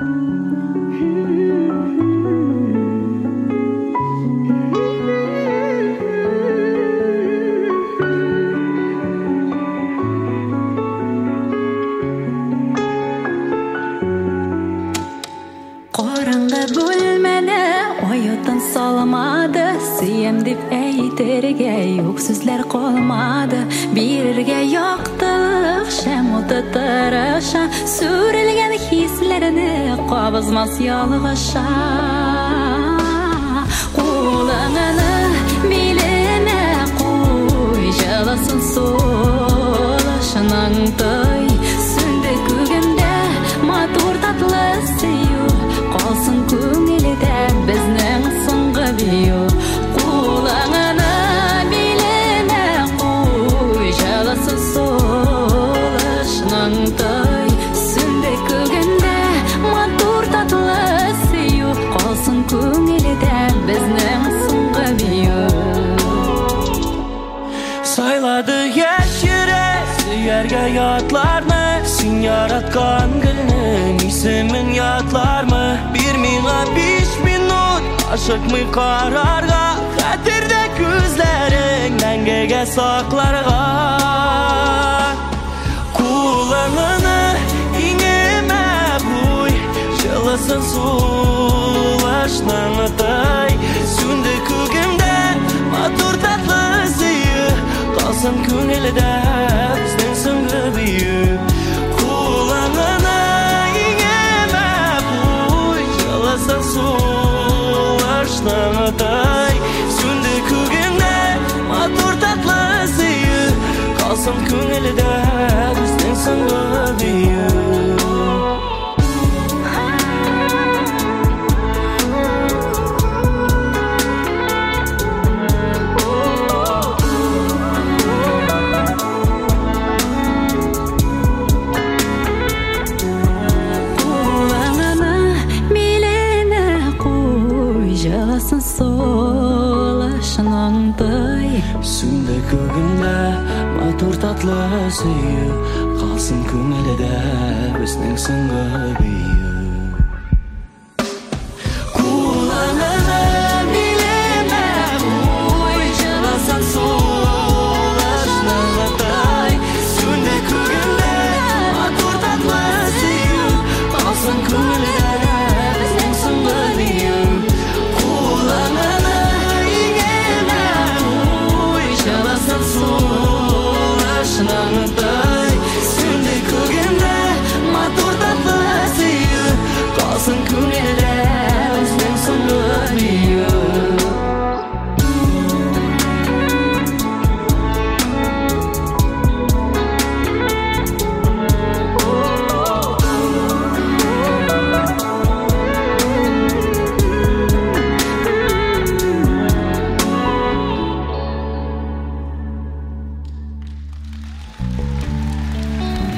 Qorаңғы бөлмені оятын салмады, сүйем деп әйтерге өксізлер қолмады. Берерге yoqtық, шәм оты тырыша, сүрілген хислеріні қабызмас ялғыша. Қолыңыны беліне қой, жаласын солышының той. Сүнді көгімде матур татлы сүйу, қалсын көңілде біздің соңғы бию. Қолыңыны беліне қой, жаласын солышының той. Сүнді көгімде матур татлы сүйу, қалсын көңілде біздің соңғы бию. Сайлады ешіре сүйерге ятлармы, сен яратқан гүлнің исімін ятлармы? Bir миңа 5 минут ашықмай қарарға, қатерде көзлерің мәңгіге сақларға. Қолыңыны иңіме қой, жылысын солышның той. Сүнді көгімде матур татлы сүйі, қалсын көңілде біздің соңғы бию. Қолыңыны иңіме қой, жылысын солышның той. Сүнді көгімде матур татлы сүйі, қалсын көңілде біздің соңғы бию. Жаласын солышының той. Сүнді көгімде матур татлы сүйі, қалсын көңілде біздің соңғы бию.